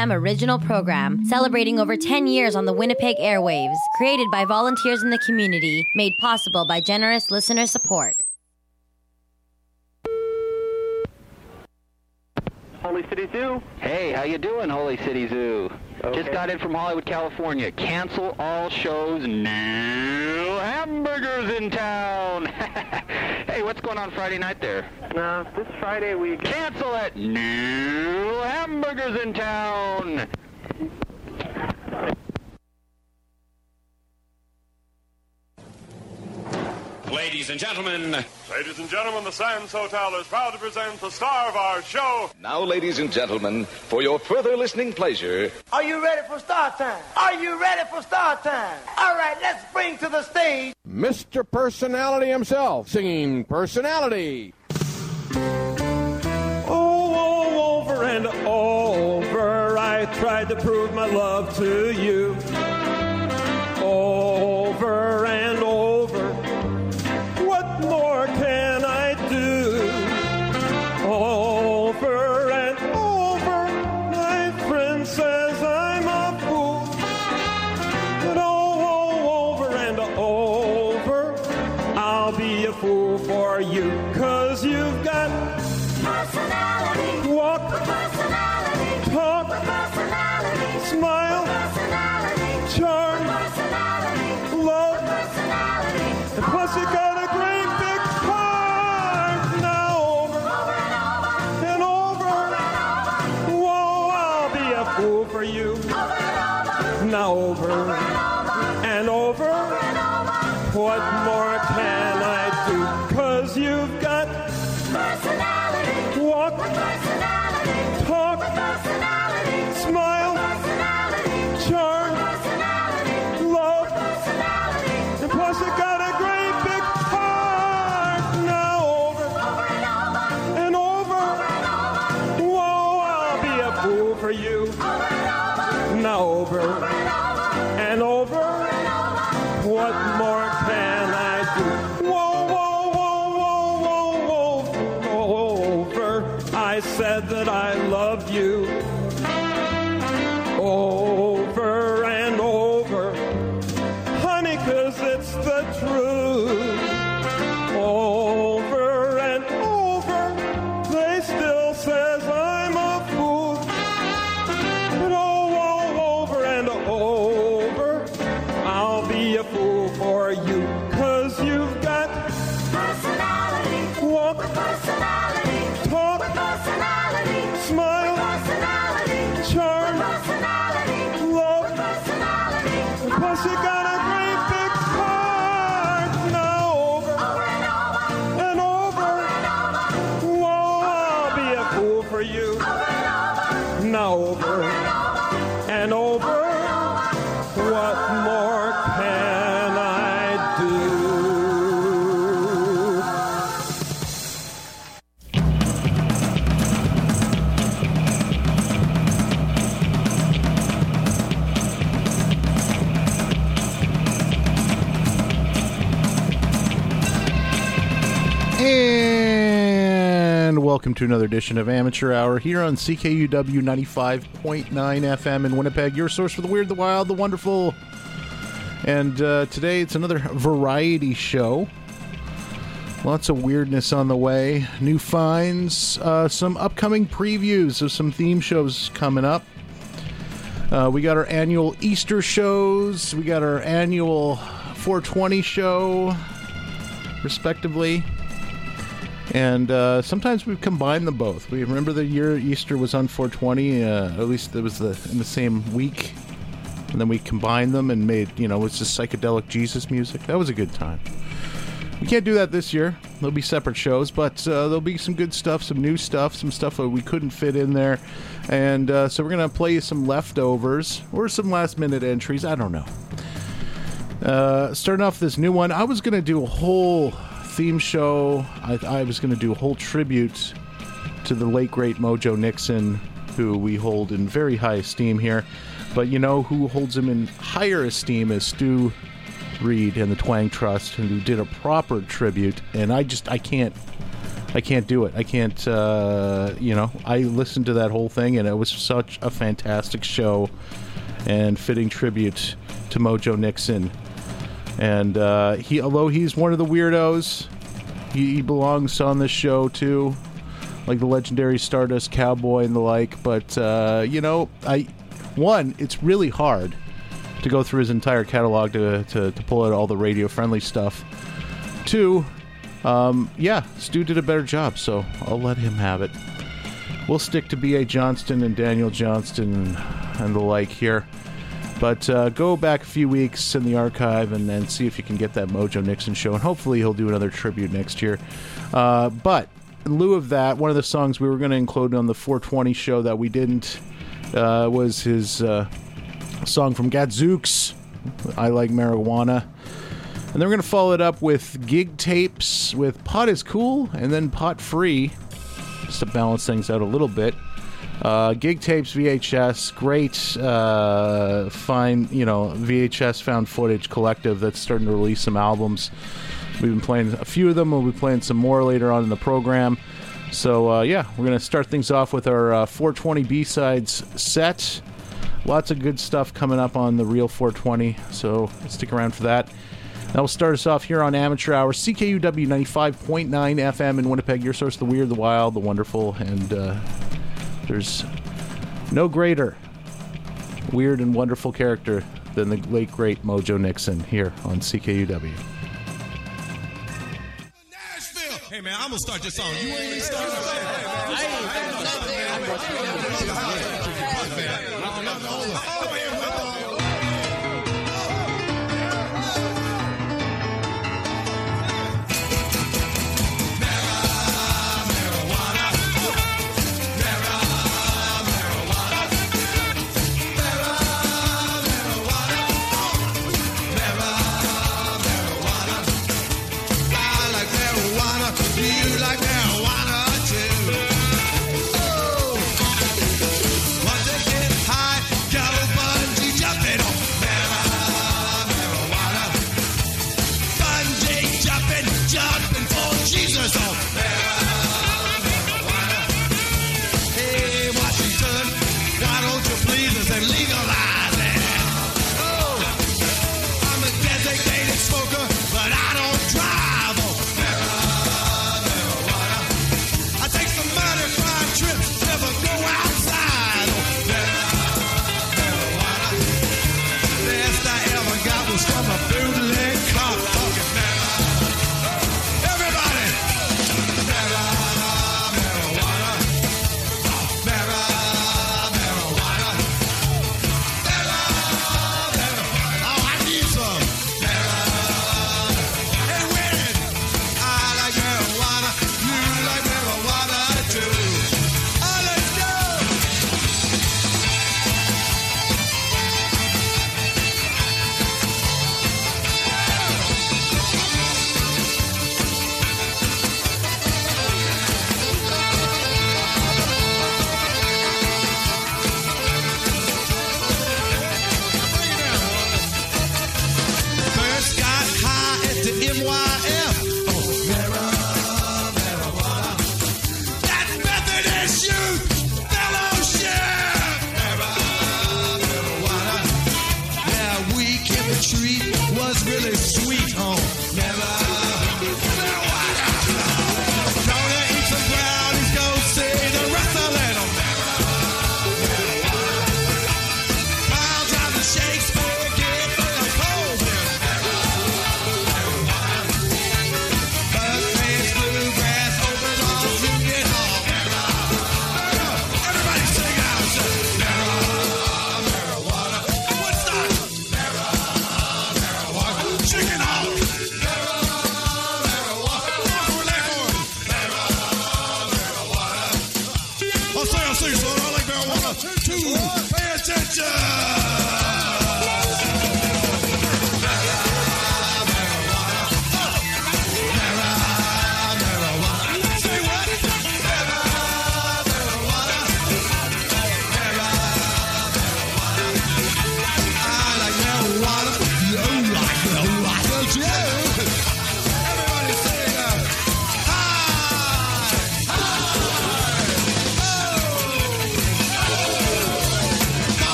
FM original program celebrating over 10 years on the Winnipeg airwaves, created by volunteers in the community, made possible by generous listener support. Holy City Zoo. Hey, how you doing, Holy City Zoo? Okay. Just got in from Hollywood, California. Cancel all shows. No hamburgers in town. Hey, what's going on Friday night there? This Friday we... Cancel it. No hamburgers in town. Ladies and gentlemen, the Sands Hotel is proud to present the star of our show. Now, ladies and gentlemen, for your further listening pleasure... Are you ready for start time? Are you ready for start time? All right, let's bring to the stage... Mr. Personality himself, singing Personality. Oh, over and over, I tried to prove my love to you. Over and over, what more can I do? Over and over, my friend says I'm a fool. But over and over, I'll be a fool for you. 'Cause you've got personality, walk, personality, talk, personality, smile, personality, charm, personality, love, personality, and plus you got a great big heart. Now over and over, whoa, I'll be a fool for you. Now over and over, what more can I do? 'Cause you've got personality, walk, personality, talk, personality, smile, personality, charm, personality, love, personality, and plus you got a great big heart. Now over and over, whoa, I'll be a fool for you. Now over and over, what more can I do? Whoa, whoa, whoa, whoa, whoa, whoa, over. I said that I loved you. Over and over, honey, 'cause it's the truth. Over and over, they still says I'm a fool. But over and over, I'll be a fool for you. 'Cause you've got personality, walk, personality, talk, personality, smile, personality, charm, personality, love, personality, and plus you got a great big heart. Now over and over, whoa, I'll be a fool for you. Now over and over, what more can I do? And welcome to another edition of Amateur Hour here on CKUW 95.9 FM in Winnipeg, your source for the weird, the wild, the wonderful. And today it's another variety show. Lots of weirdness on the way. New finds, some upcoming previews of some theme shows coming up. We got our annual Easter shows. We got our annual 420 show, respectively. And sometimes we've combined them both. We remember the year Easter was on 420, at least it was in the same week. And then we combined them and made, it's just psychedelic Jesus music. That was a good time. We can't do that this year. There'll be separate shows, but there'll be some good stuff, some new stuff, some stuff that we couldn't fit in there. And so we're going to play you some leftovers or some last-minute entries. I don't know. Starting off this new one, I was going to do a whole theme show. I was going to do a whole tribute to the late, great Mojo Nixon, who we hold in very high esteem here. But you know who holds him in higher esteem is Stu Reed and the Twang Trust, who did a proper tribute. And I can't I can't do it. I can't, I listened to that whole thing, and it was such a fantastic show and fitting tribute to Mojo Nixon. And although he's one of the weirdos, he belongs on this show too, like the legendary Stardust Cowboy and the like. But it's really hard to go through his entire catalog to pull out all the radio-friendly stuff. 2, Stu did a better job, so I'll let him have it. We'll stick to B.A. Johnston and Daniel Johnston and the like here. But go back a few weeks in the archive and see if you can get that Mojo Nixon show, and hopefully he'll do another tribute next year. But in lieu of that, one of the songs we were going to include on the 420 show that we didn't was his song from Gadzooks, I Like Marijuana. And then we're going to follow it up with Gig Tapes with Pot is Cool and then Pot Free, just to balance things out a little bit. Gig Tapes VHS, great, fine, VHS found footage collective that's starting to release some albums. We've been playing a few of them. We'll be playing some more later on in the program. So, we're going to start things off with our 420 B-Sides set. Lots of good stuff coming up on the Real 420, so stick around for that. That will start us off here on Amateur Hour, CKUW 95.9 FM in Winnipeg, your source of the weird, the wild, the wonderful, and there's no greater weird and wonderful character than the late, great Mojo Nixon here on CKUW. Hey man, I'm gonna start this song. You ain't even started.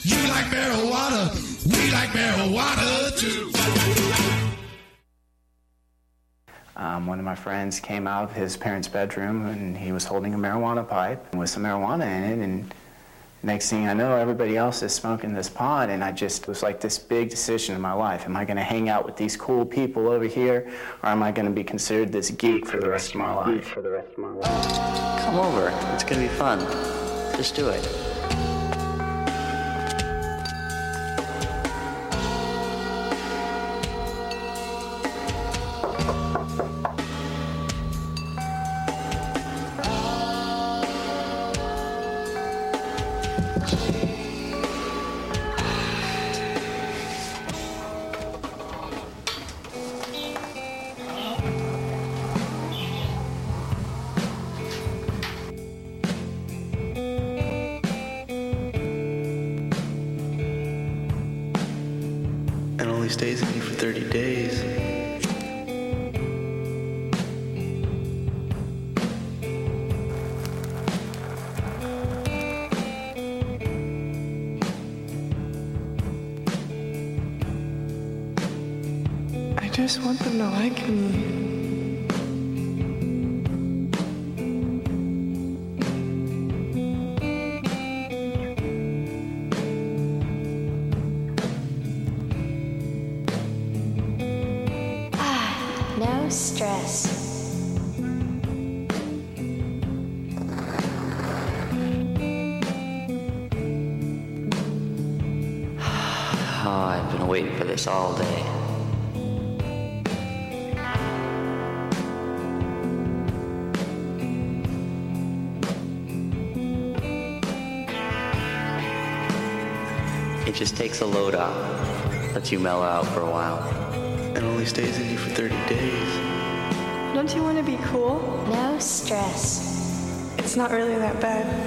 You like marijuana, we like marijuana too. One of my friends came out of his parents' bedroom and he was holding a marijuana pipe with some marijuana in it, and next thing I know, everybody else is smoking this pot, and it was like this big decision in my life. Am I going to hang out with these cool people over here, or am I going to be considered this geek for the rest of my life? Come over. It's going to be fun. Just do it. Stays in you for 30 days. I just want them to like me. Waiting for this all day. It just takes a load off, lets you mellow out for a while. And only stays in you for 30 days. Don't you want to be cool? No stress. It's not really that bad.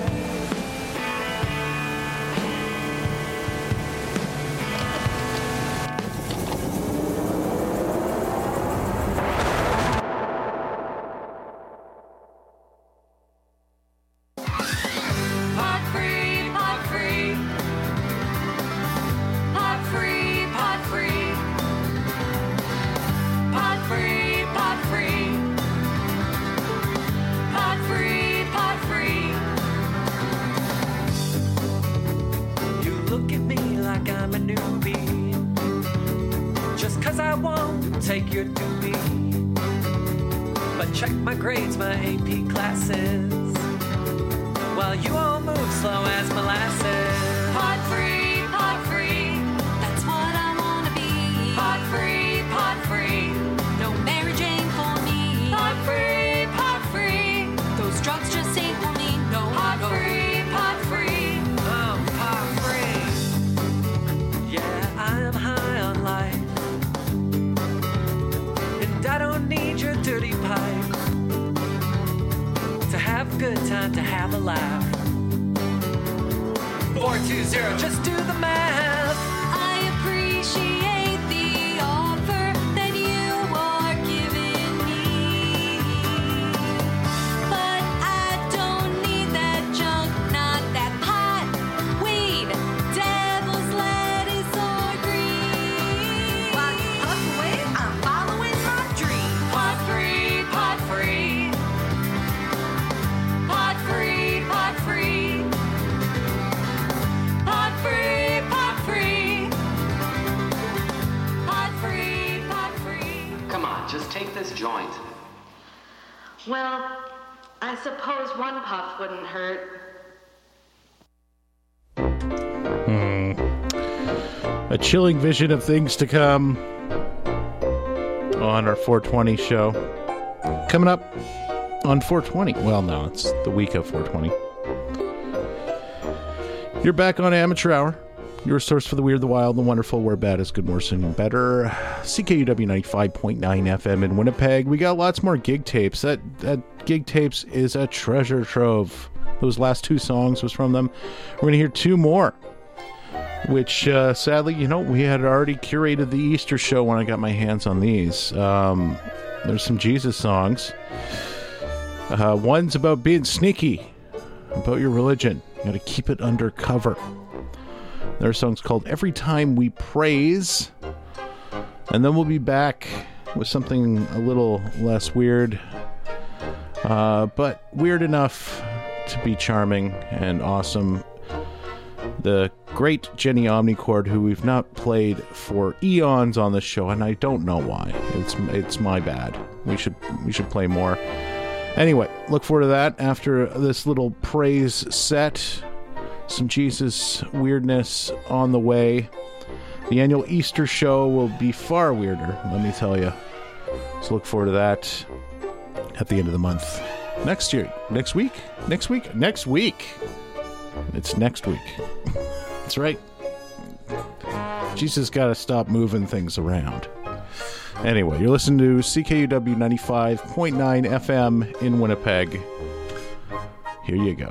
Take your doobie, but check my grades, my AP classes, while you all move slow as molasses. Pot free, that's what I wanna be. Pot free, no Mary Jane for me. Pot free, those drugs just ain't for me. No, pot free, oh, pot free. Yeah, I'm high on life. I don't need your dirty pipe to have a good time, to have a laugh. 420, just do the math. I appreciate the offer that you are giving me, but I don't need that junk, not that pot, weed, devil's lettuce or green. While you puff away, I'm following my dream. Pot free, pot free. Pot free, pot free. Pot free, pot free. Pot free, pot free. Come on, just take this joint. Well, I suppose one puff wouldn't hurt. A chilling vision of things to come on our 420 show. Coming up on 420. Well, no, it's the week of 420. You're back on Amateur Hour. Your source for the weird, the wild, the wonderful, where bad is good, worse, and better. CKUW 95.9 FM in Winnipeg. We got lots more gig tapes. That gig tapes is a treasure trove. Those last two songs was from them. We're going to hear two more, which sadly, we had already curated the Easter show when I got my hands on these. There's some Jesus songs. One's about being sneaky, about your religion. You got to keep it undercover. Their song's called Every Time We Praise. And then we'll be back with something a little less weird, but weird enough to be charming and awesome. The great Jenny Omnichord, who we've not played for eons on the show, and I don't know why. It's my bad. We should play more. Anyway, look forward to that after this little praise set. Some Jesus weirdness on the way. The annual Easter show will be far weirder, let me tell you. So look forward to that at the end of the month. Next week. It's next week. That's right. Jesus got to stop moving things around. Anyway, you're listening to CKUW 95.9 FM in Winnipeg. Here you go.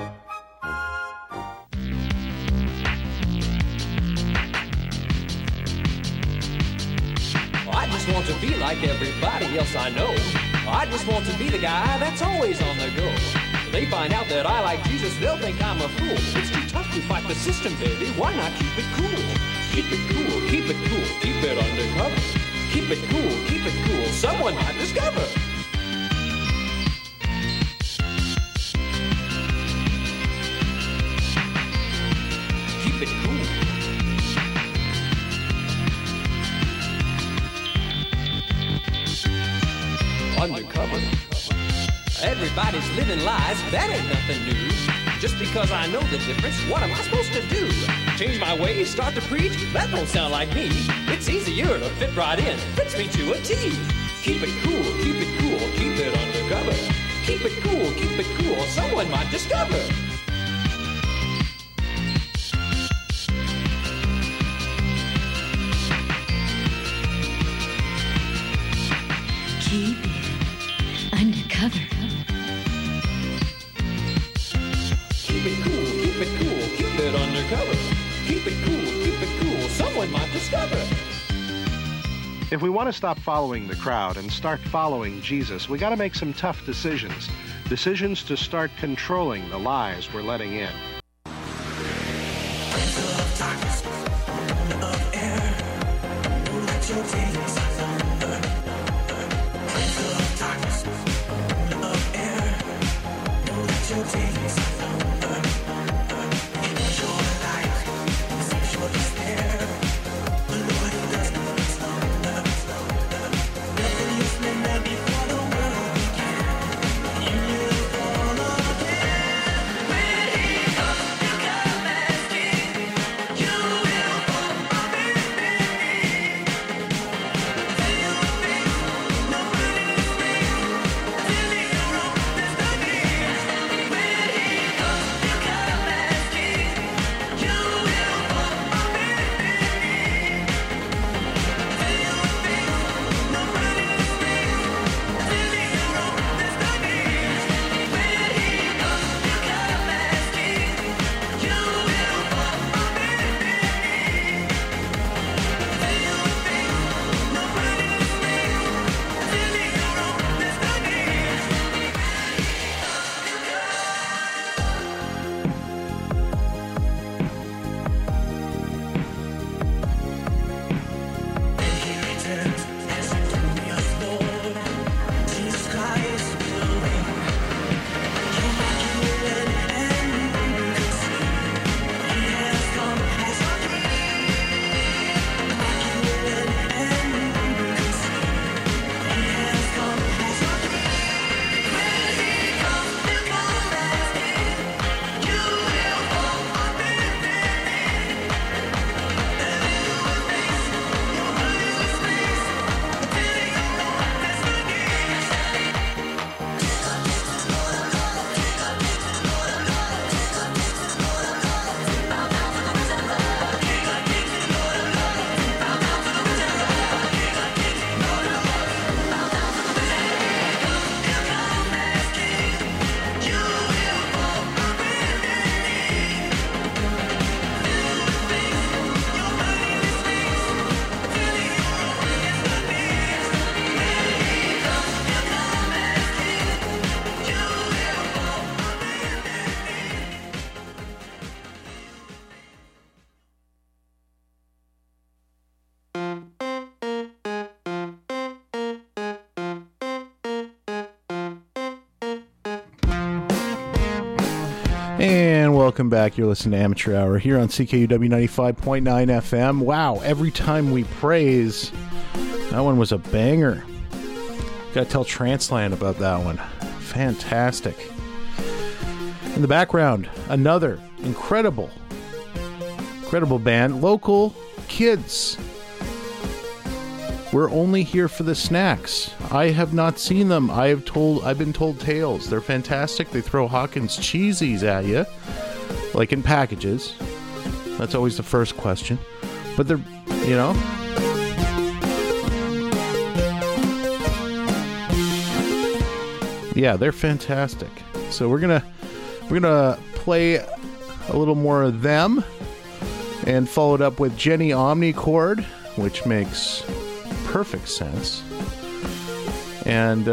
I just want to be like everybody else I know. I just want to be the guy that's always on the go. They find out that I like Jesus, they'll think I'm a fool. It's too tough to fight the system, baby. Why not keep it cool? Keep it cool, keep it cool, keep it undercover. Keep it cool, someone might discover. Keep it cool. Undercover. Everybody's living lies, that ain't nothing new. Just because I know the difference, what am I supposed to do? Change my ways, start to preach? That don't sound like me. It's easier to fit right in, fits me to a T. Keep it cool, keep it undercover. Keep it cool, someone might discover. Keep it undercover. Keep it cool, keep it undercover. Keep it cool, someone might discover. If we want to stop following the crowd and start following Jesus, we got to make some tough decisions. Decisions to start controlling the lies we're letting in. When he comes And welcome back. You're listening to Amateur Hour here on CKUW 95.9 FM. Wow, every time we praise, that one was a banger. Gotta tell Transland about that one. Fantastic. In the background, another incredible band, Local Kids. We're only here for the snacks. I have not seen them. I've been told tales. They're fantastic. They throw Hawkins cheesies at you, like in packages. That's always the first question. But they're, yeah, they're fantastic. So we're gonna play a little more of them, and follow it up with Jenny Omnichord, which makes perfect sense. And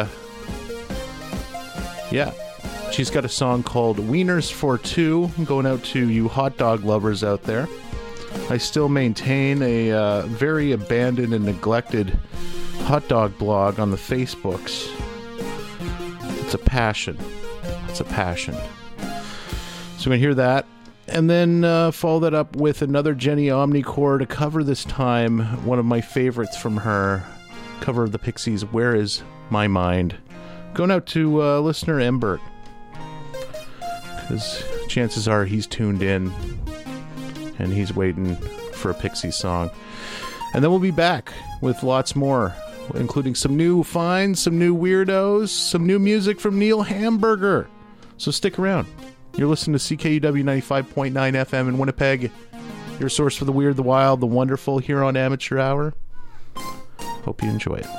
yeah, she's got a song called Wieners for Two. I'm going out to you hot dog lovers out there. I still maintain a very abandoned and neglected hot dog blog on the Facebooks. It's a passion. So we're going to hear that. And then follow that up with another Jenny Omnichord, a cover this time, one of my favorites from her, cover of the Pixies, Where Is My Mind? Going out to listener Embert, because chances are he's tuned in and he's waiting for a Pixies song. And then we'll be back with lots more, including some new finds, some new weirdos, some new music from Neil Hamburger. So stick around. You're listening to CKUW 95.9 FM in Winnipeg, your source for the weird, the wild, the wonderful, here on Amateur Hour. Hope you enjoy it.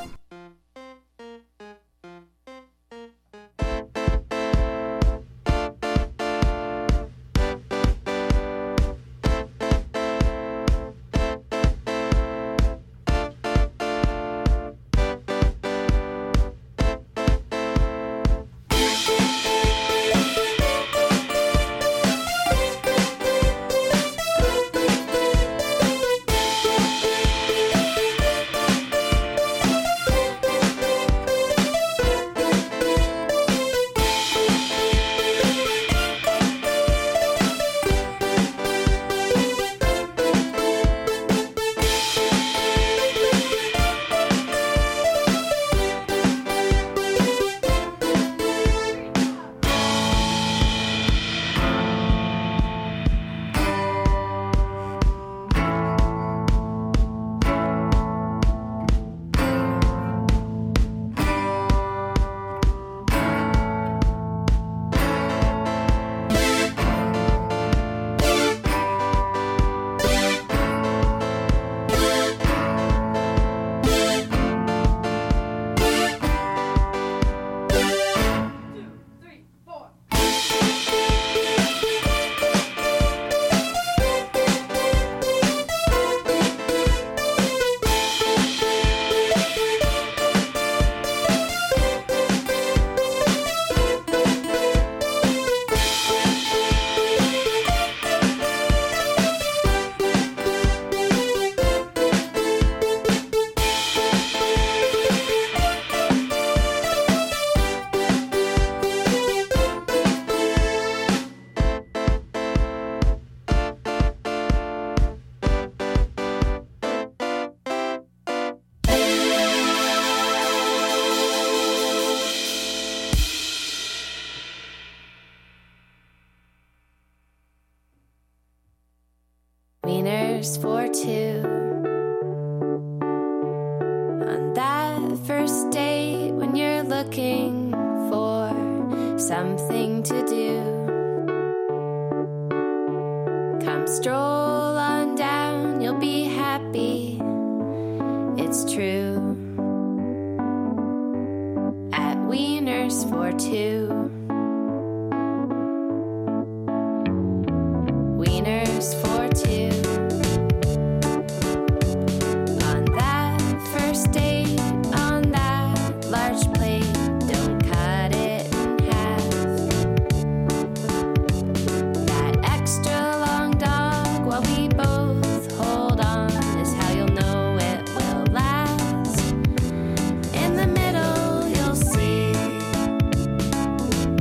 Wieners for two. On that first date when you're looking for something to do, come stroll on down, you'll be happy, it's true. At Wieners for two. Wieners for two. On that first date, on that large plate, don't cut it in half. That extra long dog while we both hold on is how you'll know it will last. In the middle you'll see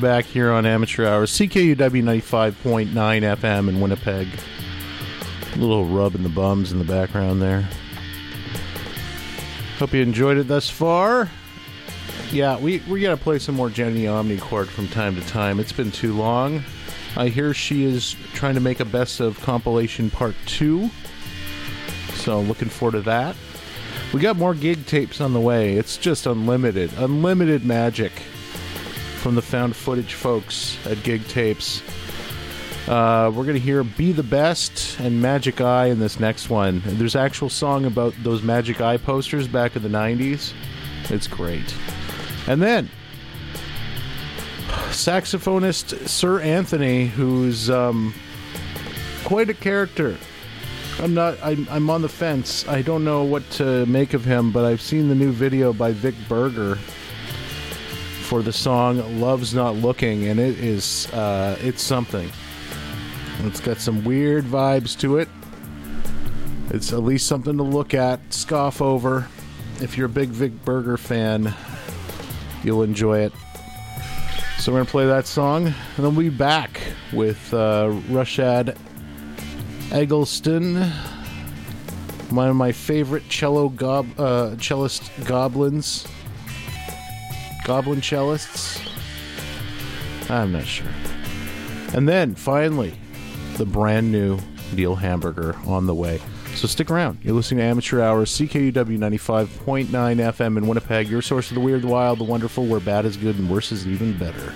back here on Amateur Hours, CKUW 95.9 FM in Winnipeg. A little rub in the bums in the background there. Hope you enjoyed it thus far. Yeah, we got to play some more Jenny Omnichord from time to time. It's been too long. I hear she is trying to make a best of compilation part 2. So looking forward to that. We got more gig tapes on the way. It's just unlimited magic from the found footage folks at Gig Tapes. We're going to hear Be the Best and Magic Eye in this next one. There's an actual song about those Magic Eye posters back in the 90s. It's great. And then saxophonist Sir Anthony, who's quite a character. I'm on the fence. I don't know what to make of him, but I've seen the new video by Vic Berger for the song Love's Not Looking, and it is it's something. It's got some weird vibes to it. It's at least something to look at, scoff over. If you're a big Vic Berger fan, you'll enjoy it. So we're going to play that song, and then we'll be back with Rushad Eggleston, one of my favorite cellist goblins. Goblin cellists? I'm not sure. And then, finally, the brand new Neil Hamburger on the way. So stick around. You're listening to Amateur Hours, CKUW 95.9 FM in Winnipeg, your source of the weird, the wild, the wonderful, where bad is good and worse is even better.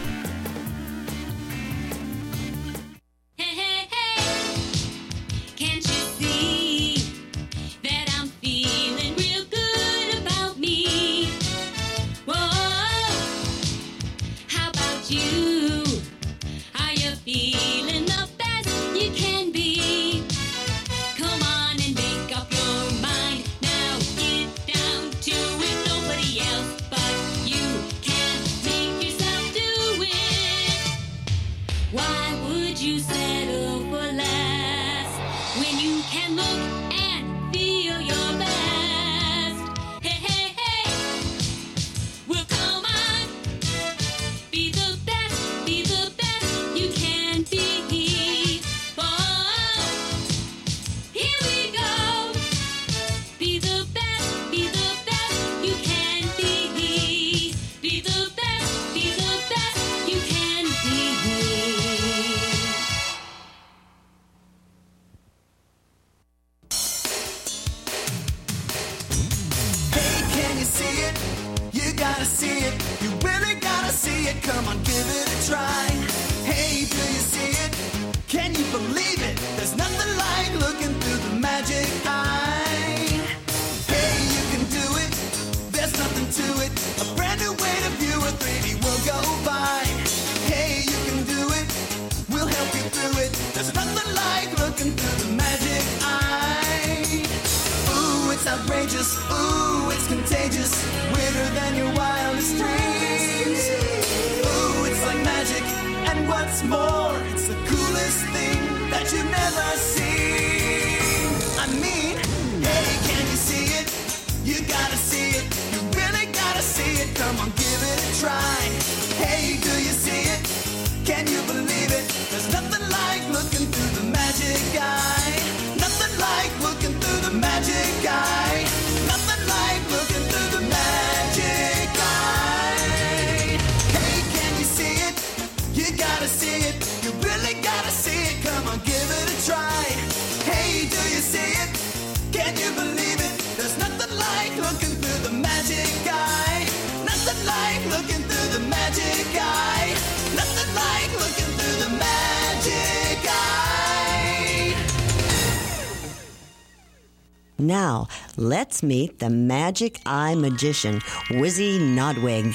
Now, let's meet the Magic Eye magician, Wizzy Nodwig.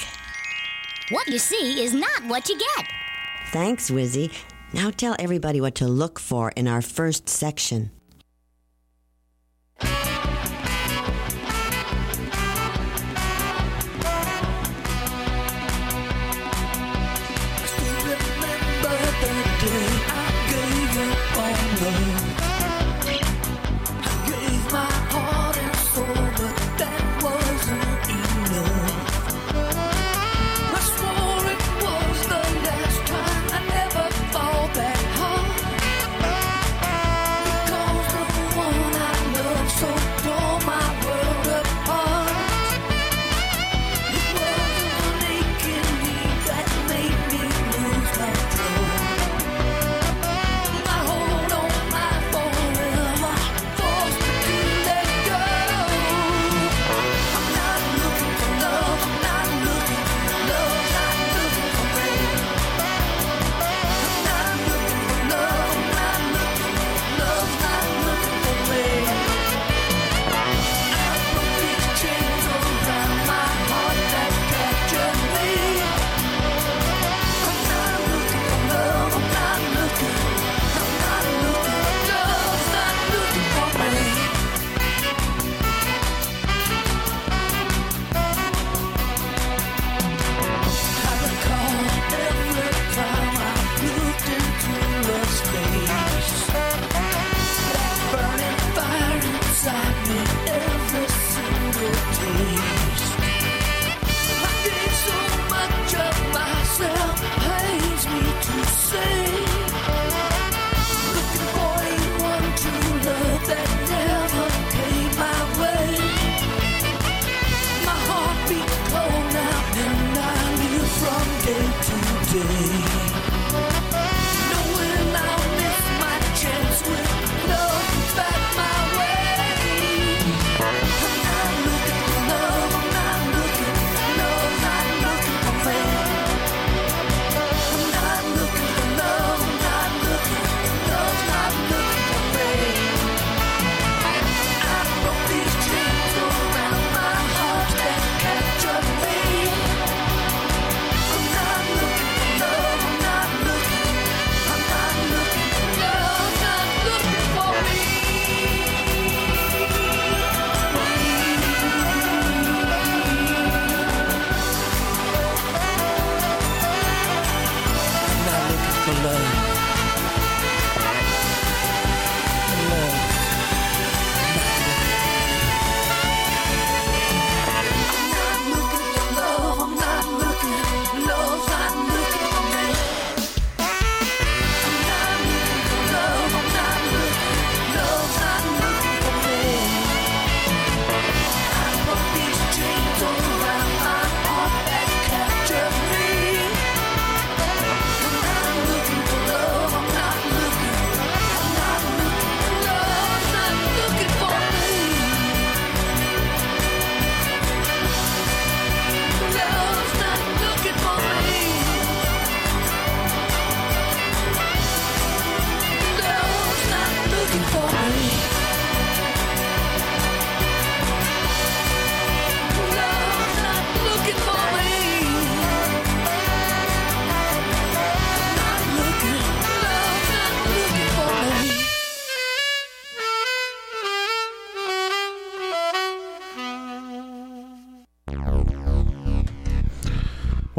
What you see is not what you get. Thanks, Wizzy. Now tell everybody what to look for in our first section. I swore it was the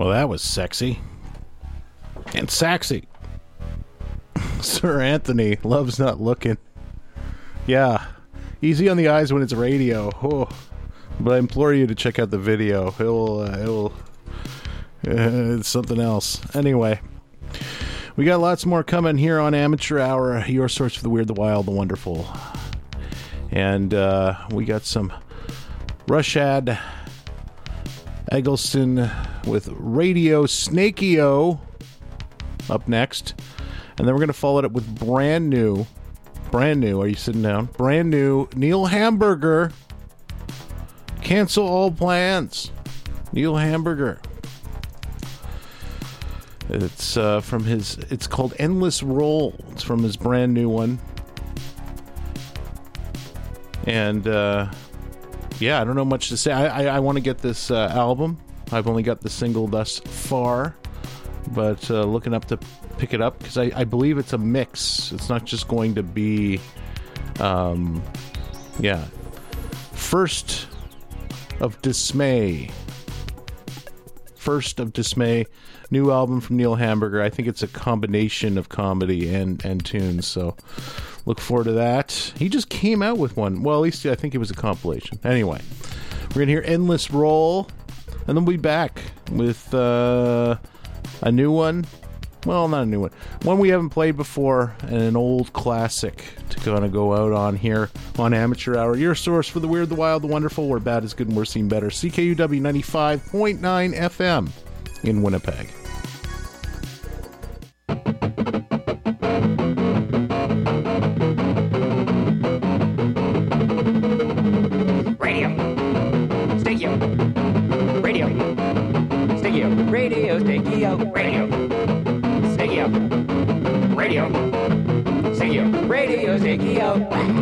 Well, that was sexy. And sexy. Sir Anthony, Love's Not Looking. Yeah. Easy on the eyes when it's radio. Oh. But I implore you to check out the video. It's something else. Anyway. We got lots more coming here on Amateur Hour, your source for the weird, the wild, the wonderful. And we got some Rushad Eggleston with Radio Snakey-O up next. And then we're going to follow it up with brand new, are you sitting down? Brand new Neil Hamburger, Cancel All Plans. Neil Hamburger. It's from his, it's called Endless Roll. It's from his brand new one. And yeah, I don't know much to say. I want to get this album. I've only got the single thus far, but looking up to pick it up because I believe it's a mix. It's not just going to be, yeah. First of Dismay. First of Dismay, new album from Neil Hamburger. I think it's a combination of comedy and tunes, so look forward to that. He just came out with one. Well, at least I think it was a compilation. Anyway, we're going to hear Endless Roll, and then we'll be back with a new one. Well, not a new one. One we haven't played before, and an old classic to kind of go out on here on Amateur Hour. Your source for the weird, the wild, the wonderful, where bad is good and worse seem better. CKUW 95.9 FM in Winnipeg. Radio. Snakey-O. Radio. Snakey-O. Radio. Snakey-O. Radio. Snakey-O. Radio. Snakey-O. Radio. Snakey-O.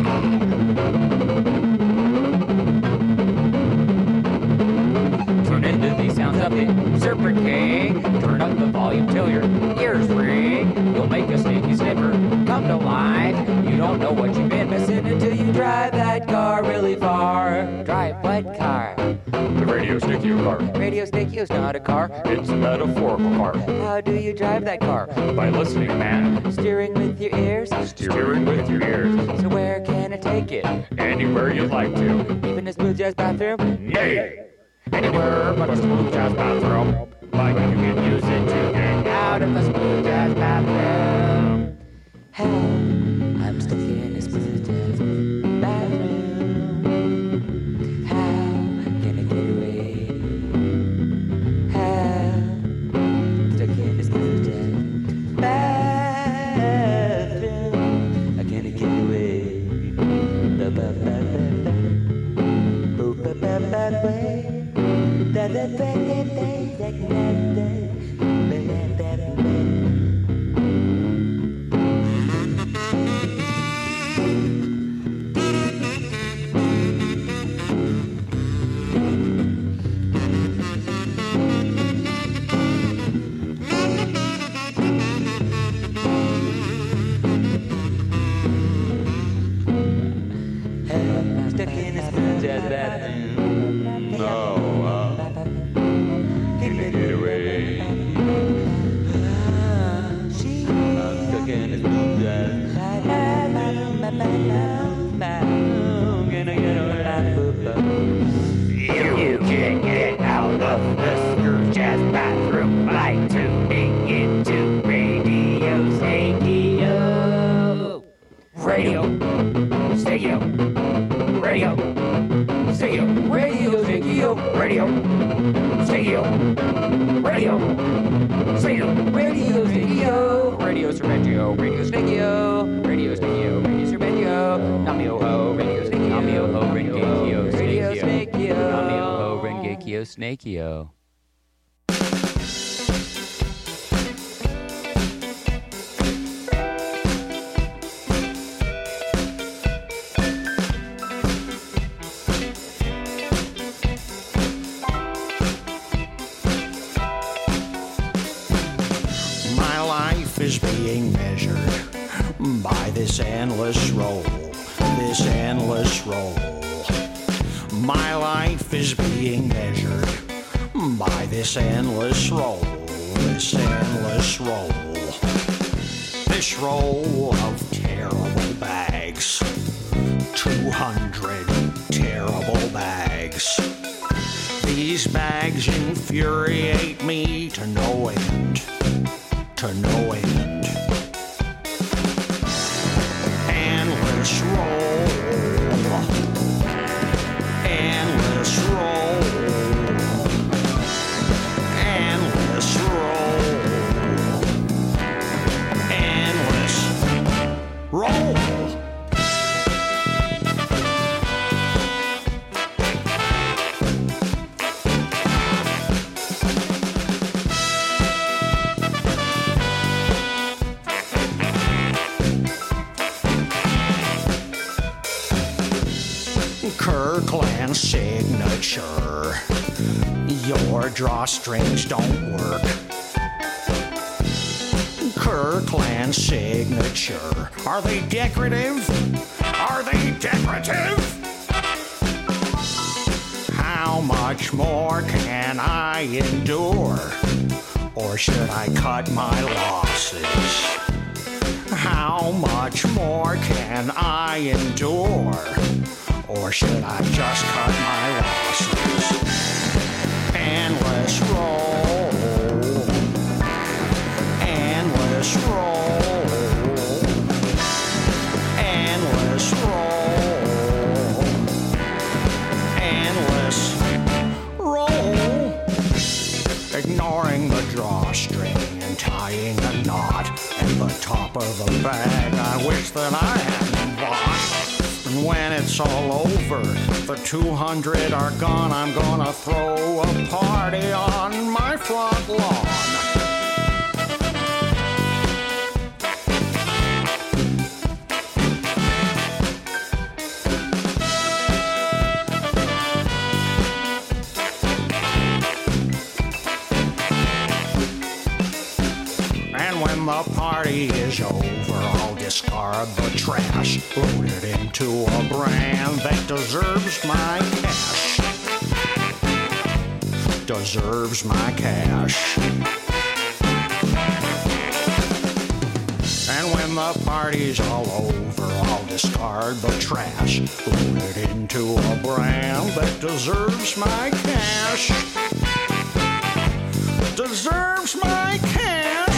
Turn into these sounds of the Serpent King. Turn up the volume till your ears ring. You'll make a sneaky sniffer come to life. You don't know what you've been missing until you drive that car really far. Drive what car? The Radio Snakey-O car. Radio Snakey-O's not a car. It's a metaphorical car. How do you drive that car? By listening, man. Steering with your ears? Steering with your ears. So where can it take it? Anywhere you'd like to. Even a smooth jazz bathroom? Nay! Anywhere but a smooth jazz bathroom. Like you can use it to get out of a smooth jazz bathroom. Hey, I'm stuck in a smooth jazz bathroom. How can I get away? How? Stuck in a smooth jazz bathroom. How can I get away? Stuck in a smooth jazz bathroom. Oh, can I get away? I'm stuck in a smooth jazz bathroom. Can I get away? You can get out of the smooth jazz bathroom by tuning into Radio Snakey-O. Radio Snakey-O. Radio Snakey-O. Radio Snakey-O. Radio Snakey-O. Radio Snakey-O. Radio Snakey-O. Radio Sermentio. Radio Snakey-O. Radio Snakey-O. Radio Sermentio. Namio-ho. Radio Snakey-O. Namio-ho. Rengekio. Radio Snakey-O. Namio-ho. Rengekio Snakey-O. Is being measured by this endless roll, this endless roll. My life is being measured by this endless roll, this endless roll. This roll of terrible bags, 200 terrible bags. These bags infuriate me to no end, to no end. Endless roll, endless roll, endless roll, endless roll. Kirkland signature. Your drawstrings don't work. Kirkland signature. Are they decorative? Are they decorative? How much more can I endure? Or should I cut my losses? How much more can I endure? Or should I just cut my losses? Endless roll, endless roll, endless roll, endless roll. Ignoring the drawstring and tying a knot at the top of the bag I wish that I hadn't bought. And when it's all over, the 200 are gone, I'm gonna throw a party on my front lawn. And when the party is over, I'll discard the trash, load it into a brand that deserves my cash. Deserves my cash. And when the party's all over, I'll discard the trash, load it into a brand that deserves my cash. Deserves my cash.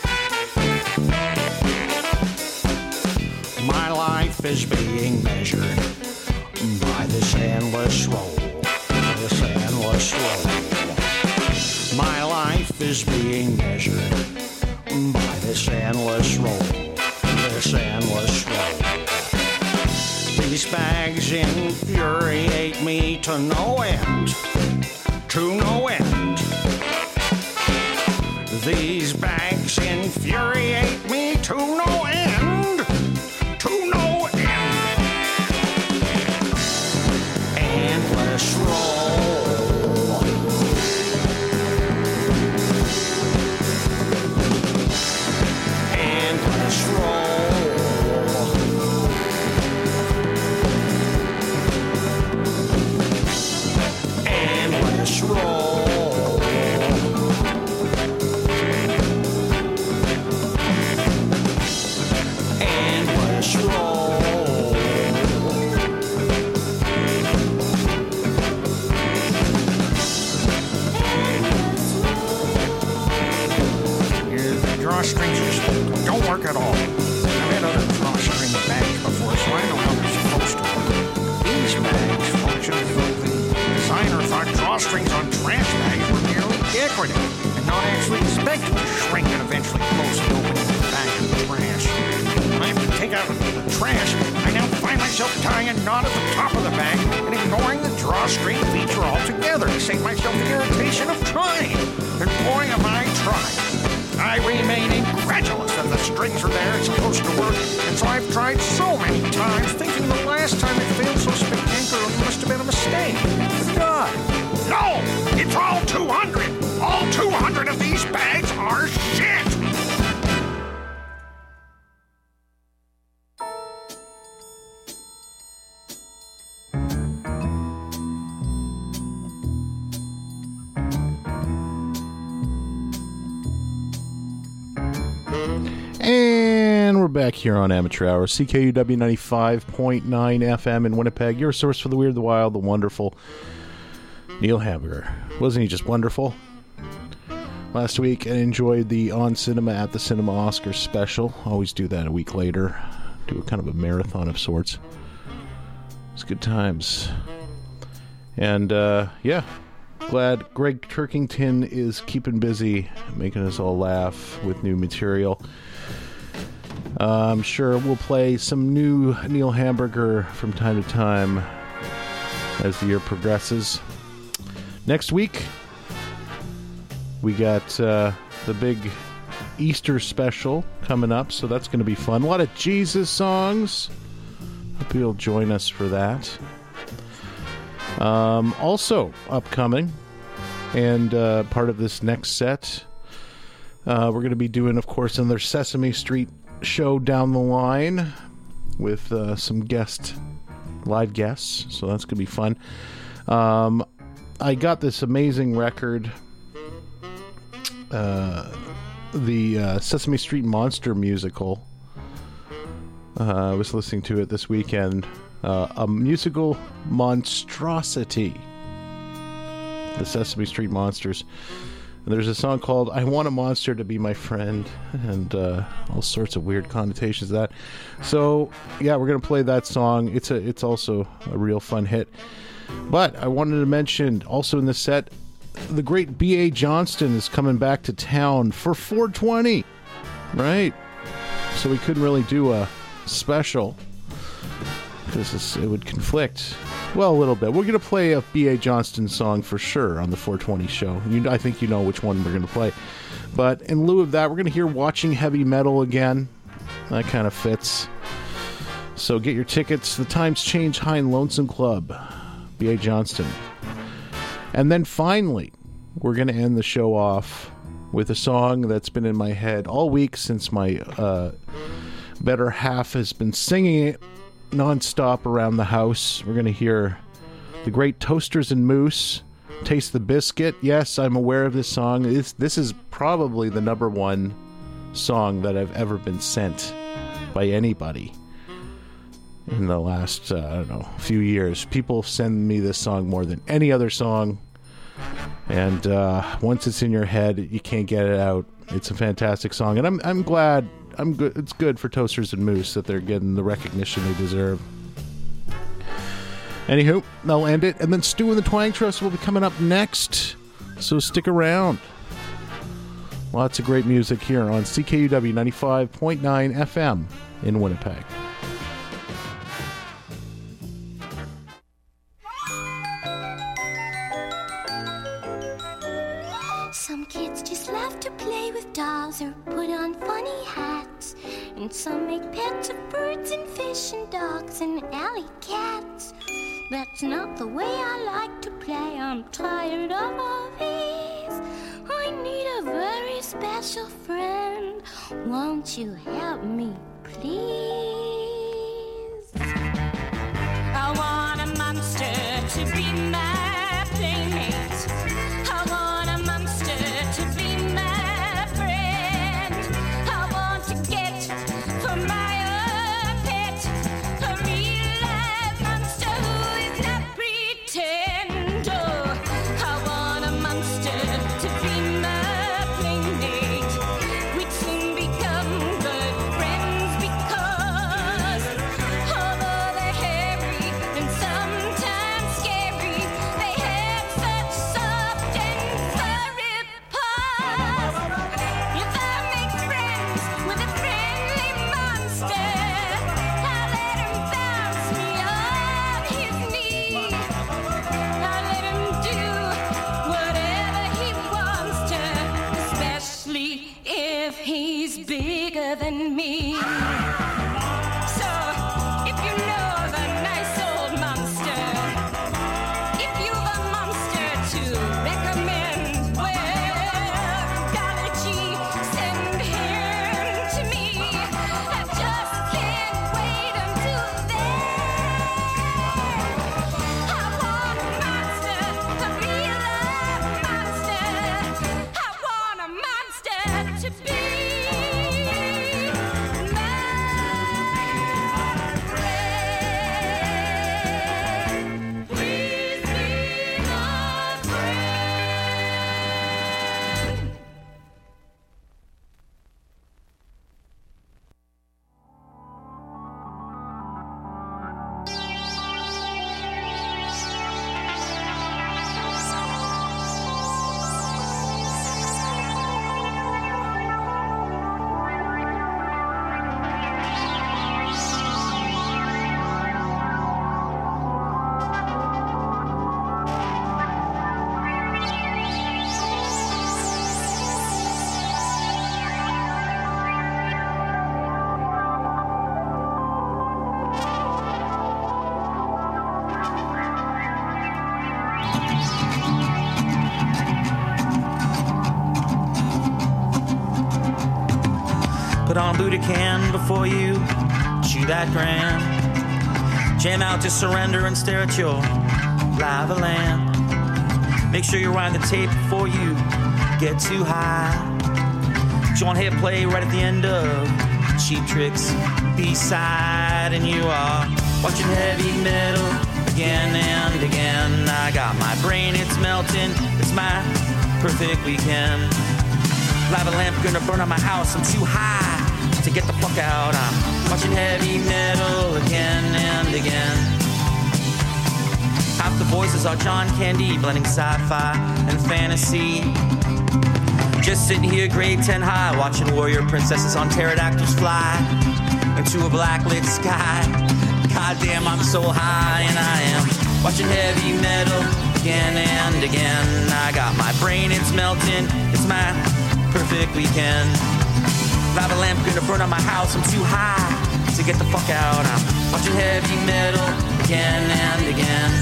My life is being measured by this endless roll, this endless roll. My life is being measured by this endless roll, this endless roll. These bags infuriate me to no end, to no end. These bags infuriate me to no end, to no end. Endless roll. Endless roll. Endless roll. Drawstrings just don't work at all. I've had other drawstring bags before, so I know how they're supposed to work. These bags function as though the designer thought drawstrings on trash bags were merely decorative and not actually expected to shrink and eventually close the opening of the bag in the trash. When I have to take out the trash, I now find myself tying a knot at the top of the bag and ignoring the drawstring feature altogether to save myself the irritation of trying. And boy, am I trying. I remain incredulous that the strings are there and supposed to work, and so I've tried so many times, thinking the last time it failed so spectacularly must have been a mistake. God. No! It's all 200! All 200 of these bags are shit! back here on Amateur Hour, CKUW 95.9 FM in Winnipeg, your source for the weird, the wild, the wonderful. Neil Hamburger. Wasn't he just wonderful? Last week, I enjoyed the On Cinema at the Cinema Oscars special. Always do that a week later. Do a kind of a marathon of sorts. It's good times. And, yeah. Glad Greg Turkington is keeping busy, making us all laugh with new material. I'm sure we'll play some new Neil Hamburger from time to time as the year progresses. Next week, we got the big Easter special coming up, so that's going to be fun. A lot of Jesus songs. Hope you'll join us for that. Also upcoming, and part of this next set, we're going to be doing, of course, another Sesame Street show down the line with some live guests, so that's going to be fun. I got this amazing record, the Sesame Street Monster musical. I was listening to it this weekend. A musical monstrosity, the Sesame Street Monsters. And there's a song called I Want a Monster to Be My Friend, and all sorts of weird connotations of that. So yeah, we're going to play that song. It's also a real fun hit. But I wanted to mention also in the set, the great B.A. Johnston is coming back to town for 420, right? So we couldn't really do a special because it would conflict. Well, a little bit. We're going to play a B.A. Johnston song for sure on the 420 show. I think you know which one we're going to play. But in lieu of that, we're going to hear Watching Heavy Metal again. That kind of fits. So get your tickets. The Times Change High and Lonesome Club. B.A. Johnston. And then finally, we're going to end the show off with a song that's been in my head all week since my better half has been singing it nonstop around the house. We're going to hear the great Toasters and Moose, Taste the Biscuit. Yes, I'm aware of this song. This is probably the number one song that I've ever been sent by anybody in the last, few years. People send me this song more than any other song. And once it's in your head, you can't get it out. It's a fantastic song. And I'm glad. It's good for Toasters and Moose that they're getting the recognition they deserve. Anywho, I'll end it. And then Stu and the Twang Trust will be coming up next. So stick around. Lots of great music here on CKUW 95.9 FM in Winnipeg. Some kids just love to play with dolls or put on funny hats. And some make pets of birds and fish and dogs and alley cats. That's not the way I like to play. I'm tired of all these. I need a very special friend. Won't you help me, please? I want a monster to be my playmate. I want a monster to be my friend. I want to get for my own pet a real live monster who is not pretend. Oh, I want a monster to be my playmate. We'd soon become good friends because Put on Buddha can before you chew that gram. Jam out to surrender and stare at your lava lamp. Make sure you wind the tape before you get too high. John hit play right at the end of Cheap Tricks B-side, and you are watching heavy metal again and again. I got my brain, it's melting, it's my perfect weekend. Lava lamp gonna burn on my house, I'm too high to get the fuck out. I'm watching heavy metal again and again. Half the voices are John Candy, blending sci-fi and fantasy. Just sitting here, grade 10 high, watching warrior princesses on pterodactyls fly into a black-lit sky. Goddamn, I'm so high, and I am watching heavy metal again and again. I got my brain, it's melting, it's my perfect weekend. Lava lamp gonna burn on my house, I'm too high to get the fuck out. I'm watching heavy metal again and again.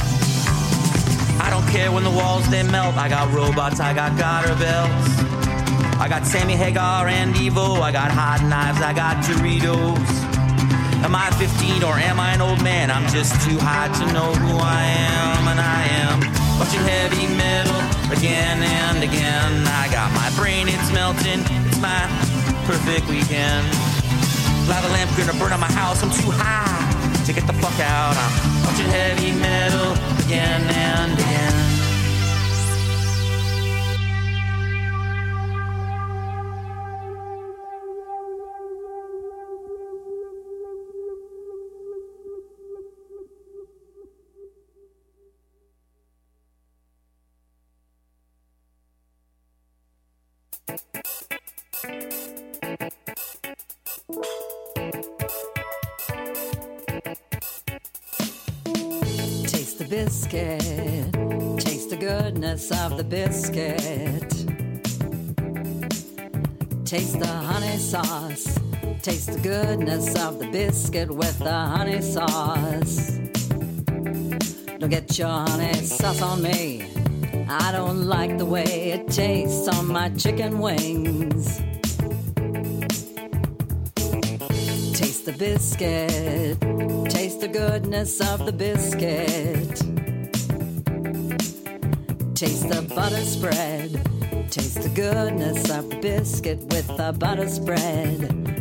I don't care when the walls they melt. I got robots, I got Goddard bells. I got Sammy Hagar and Evo. I got hot knives, I got Doritos. Am I 15 or am I an old man? I'm just too high to know who I am. And I am watching heavy metal again and again. I got my brain, it's melting, it's my perfect weekend. Lava lamp gonna burn on my house, I'm too high to get the fuck out. I'm watching heavy metal again and again. Taste the biscuit, taste the goodness of the biscuit. Taste the honey sauce, taste the goodness of the biscuit with the honey sauce. Don't get your honey sauce on me, I don't like the way it tastes on my chicken wings. Taste the biscuit, taste the goodness of the biscuit. Taste the butter spread, taste the goodness of the biscuit with the butter spread.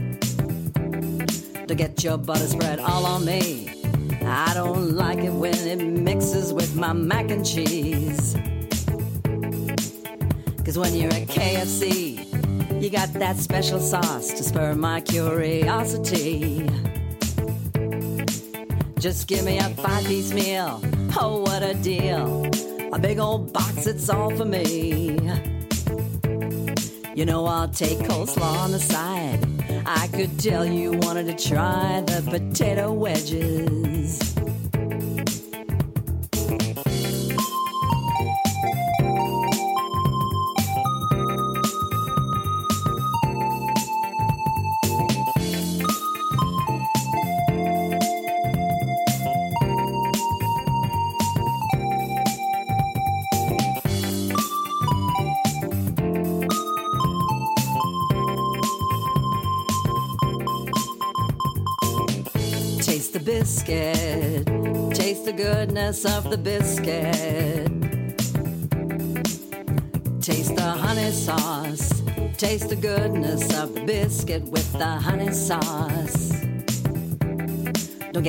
To get your butter spread all on me, I don't like it when it mixes with my mac and cheese. 'Cause when you're at KFC, you got that special sauce to spur my curiosity. Just give me a 5-piece meal, oh what a deal. A big old box, it's all for me. You know I'll take coleslaw on the side. I could tell you wanted to try the potato wedges. Taste the biscuit, taste the goodness of the biscuit. Taste the honey sauce, taste the goodness of the biscuit with the honey sauce.